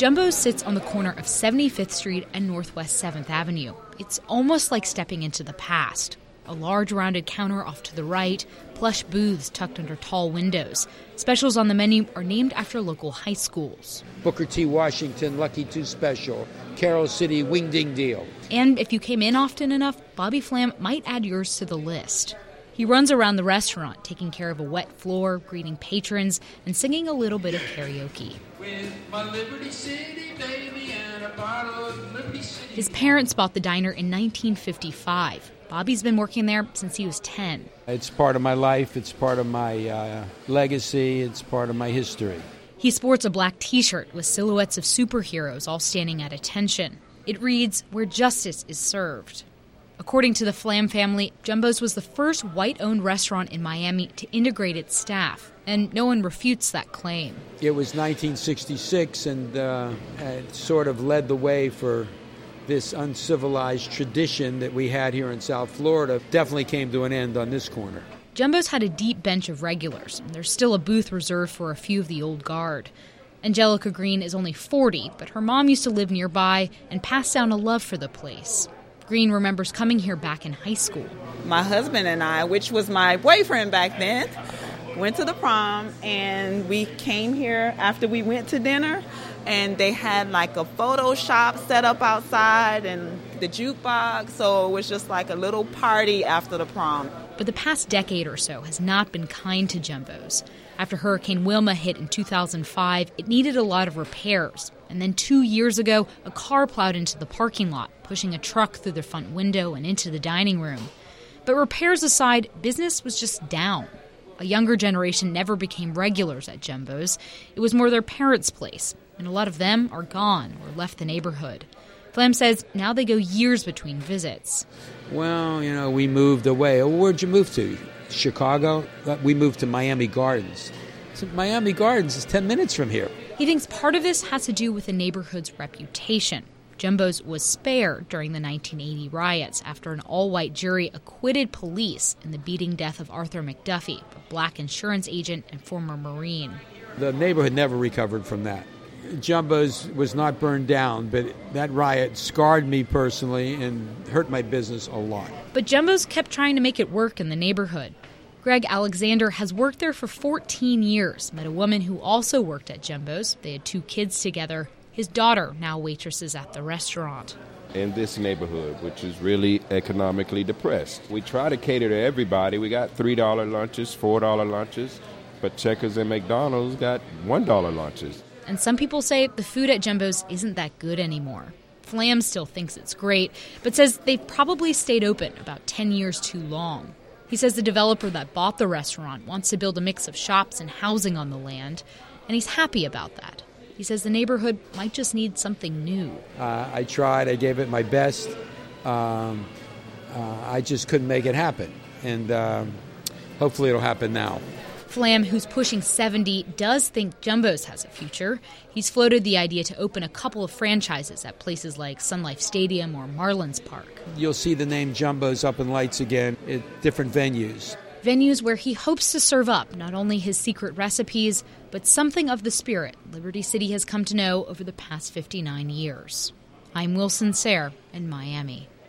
Jumbo's sits on the corner of 75th Street and Northwest 7th Avenue. It's almost like stepping into the past. A large rounded counter off to the right, plush booths tucked under tall windows. Specials on the menu are named after local high schools. Booker T. Washington Lucky 2 Special, Carroll City Wing Ding Deal. And if you came in often enough, Bobby Flam might add yours to the list. He runs around the restaurant, taking care of a wet floor, greeting patrons, and singing a little bit of karaoke. With my Liberty City baby and a bottle of Liberty City. His parents bought the diner in 1955. Bobby's been working there since he was 10. It's part of my life. It's part of my legacy. It's part of my history. He sports a black T-shirt with silhouettes of superheroes all standing at attention. It reads, "Where justice is served." According to the Flam family, Jumbo's was the first white-owned restaurant in Miami to integrate its staff, and no one refutes that claim. It was 1966, and it sort of led the way for this uncivilized tradition that we had here in South Florida. Definitely came to an end on this corner. Jumbo's had a deep bench of regulars, and there's still a booth reserved for a few of the old guard. Angelica Green is only 40, but her mom used to live nearby and passed down a love for the place. Green remembers coming here back in high school. My husband and I, which was my boyfriend back then, went to the prom, and we came here after we went to dinner, and they had like a photo shop set up outside and the jukebox, so it was just like a little party after the prom. But the past decade or so has not been kind to Jumbo's. After Hurricane Wilma hit in 2005, it needed a lot of repairs. And then 2 years ago, a car plowed into the parking lot, pushing a truck through the front window and into the dining room. But repairs aside, business was just down. A younger generation never became regulars at Jumbo's. It was more their parents' place, and a lot of them are gone or left the neighborhood. Flam says now they go years between visits. Well, we moved away. Where'd you move to? Chicago? We moved to Miami Gardens. So Miami Gardens is 10 minutes from here. He thinks part of this has to do with the neighborhood's reputation. Jumbo's was spared during the 1980 riots after an all-white jury acquitted police in the beating death of Arthur McDuffie, a black insurance agent and former Marine. The neighborhood never recovered from that. Jumbo's was not burned down, but that riot scarred me personally and hurt my business a lot. But Jumbo's kept trying to make it work in the neighborhood. Greg Alexander has worked there for 14 years, met a woman who also worked at Jumbo's. They had 2 kids together. His daughter now waitresses at the restaurant. In this neighborhood, which is really economically depressed, we try to cater to everybody. We got $3 lunches, $4 lunches, but Checkers and McDonald's got $1 lunches. And some people say the food at Jumbo's isn't that good anymore. Flam still thinks it's great, but says they've probably stayed open about 10 years too long. He says the developer that bought the restaurant wants to build a mix of shops and housing on the land, and he's happy about that. He says the neighborhood might just need something new. I tried. I gave it my best. I just couldn't make it happen, and hopefully it'll happen now. Flam, who's pushing 70, does think Jumbo's has a future. He's floated the idea to open a couple of franchises at places like Sun Life Stadium or Marlins Park. You'll see the name Jumbo's up in lights again at different venues. Venues where he hopes to serve up not only his secret recipes, but something of the spirit Liberty City has come to know over the past 59 years. I'm Wilson Sayre in Miami.